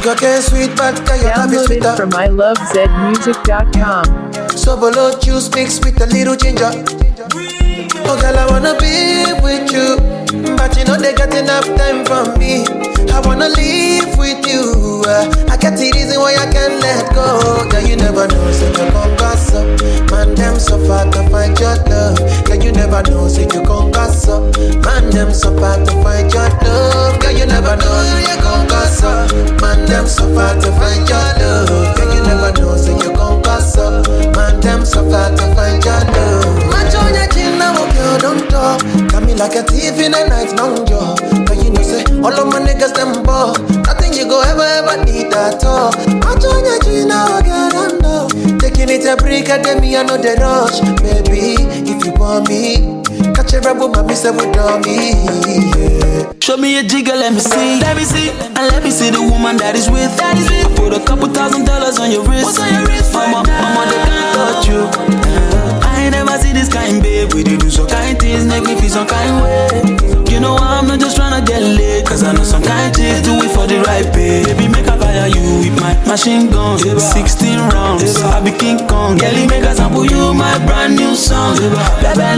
Sugar cane sweet, but your love is sweeter. Downloaded from ilovezmusic.com. Sobolo juice mixed with a little ginger. Oh girl, I wanna be with you, but you know they got enough time for me. I wanna live with you. I got the reason why I can't let go. Girl, you never know, say you gon' gossip. Man, them so far to find your love. Girl, you never know, say you gon' gossip. Man, them so far to find your love. Girl, you never know, you gon' gossip. Man, them so far to find your love. Girl, you never know, say you gon' gossip. Man, them so far to find your love. Match on your chin now, girl, don't talk. Got me like a thief in the night, no job. But you know, say all of my niggas them ball. Nothing you go ever need at all. Match on your chin now, girl, don't know. Taking it a break, and then me I know the rush. Baby, if you want me, catch a rebel, mommy say we do me. Yeah. Show me a jigger, let me see. And let me see the woman that is with. I put a couple $1,000 on your wrist. What's on your wrist? Mama, they can't touch you. I ain't never see this kind, babe. We do some kind things, make me feel some kind way. You know I'm not just tryna get laid, cause I know some kind chicks do it for the right pay. Baby, make I fire you with my machine gun. 16 rounds, I be King Kong. Girlie, make I sample you my brand new song. Baby,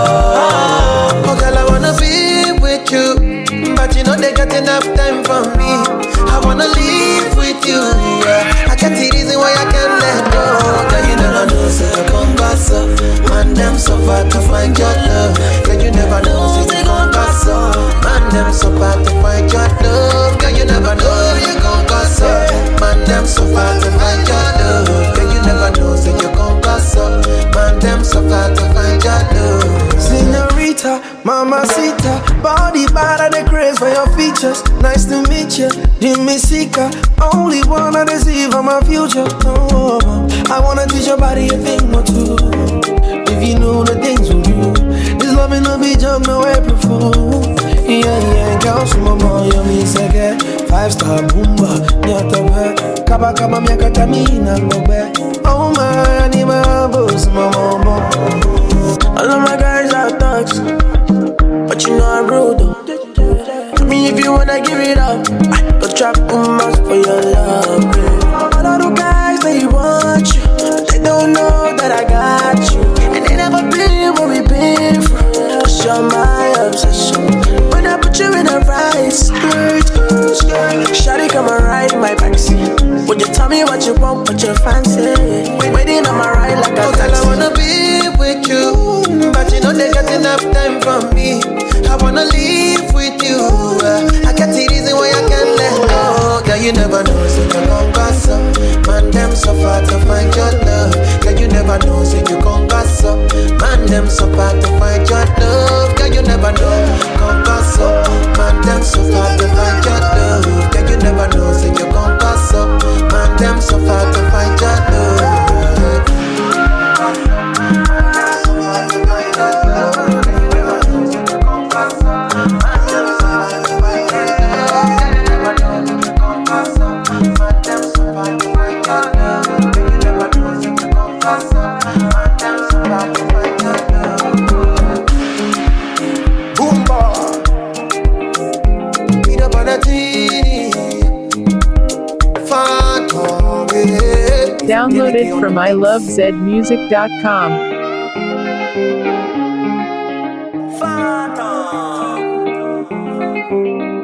love. Oh girl, I wanna be with you, but you know they got enough time for me. I wanna live with you, yeah. I got the reason why I can't let go. Girl, you never know, say you gon' gossip. Man, them so far to find your love. Girl, you never know, say you gon' gossip. Man, them so far to find your love. Girl, you never know, you gon' gossip. Man, them so far to find your love. Girl, you never know, say you gon' gossip. Man, them so far to find your love. Señorita, mamacita, body bad and the craze for your features. Nice to meet you, Jimmy Sika. Only wanna deceive on my future. Oh, I wanna teach your body a thing or two. If you know the things we do, this love ain't no be jump no April Fool. Yeah, girl, some more yummy sege. 5-star boomba, nyata kaba kaba miaka tamina ngobe. Oh my, I need my boss, mama. All of my guys are thugs, but you know I'm rude though. Tell me if you wanna give it up, I go trap much for your love, yeah. All of the guys, they want you, they don't know that I got you. And they never been where we been from, cause you're my obsession. When I put you in a right skirt, shawty come and ride my backseat. Would you tell me what you want, what you fancy? Waiting on my ride like a taxi. I wanna be with you, but you know they got enough time for me. I wanna live with you. I got the reason why I can't let go. Girl, you never know, say you gon' gossip. Man, them so far to find your love. Girl, you never know, say you gon' gossip. Man, them so far to find your love. Girl, you never know, gon' gossip. Man, them so far to find your love. Girl, you never know, say you gon' gossip. Man, them so far to find your love. Downloaded from ilovezmusic.com. Phantom.